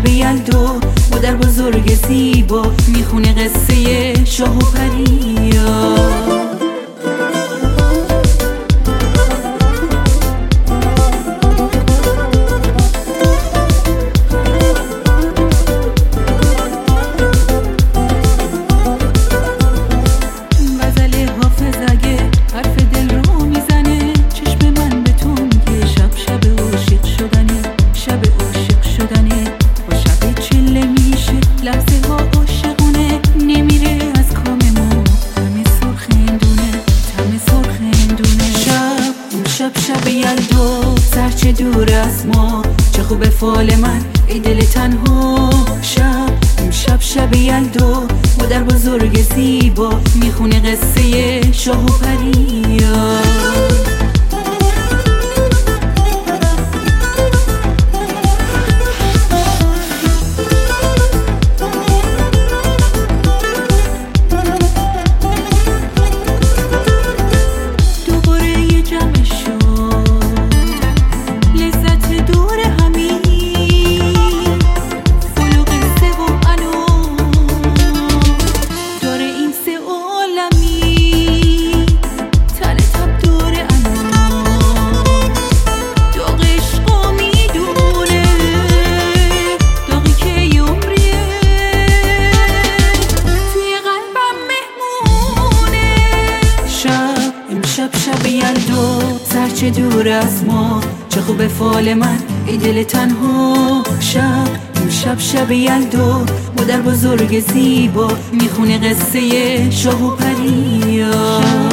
یلدو مادر بزرگ زیبا میخونه قصه شاه و پریا. شب یلدو سرچه دور از ما، چه خوبه فال من ای دل تنها. شب یلدو مادر بزرگ زیبا میخونه قصه شاه و پریا. شب یلدو سرچه دور از ما، چه خوبه فال من ای دل تنها. شب یلدو مادر بزرگ زیبا میخونه قصه شاه و پریا.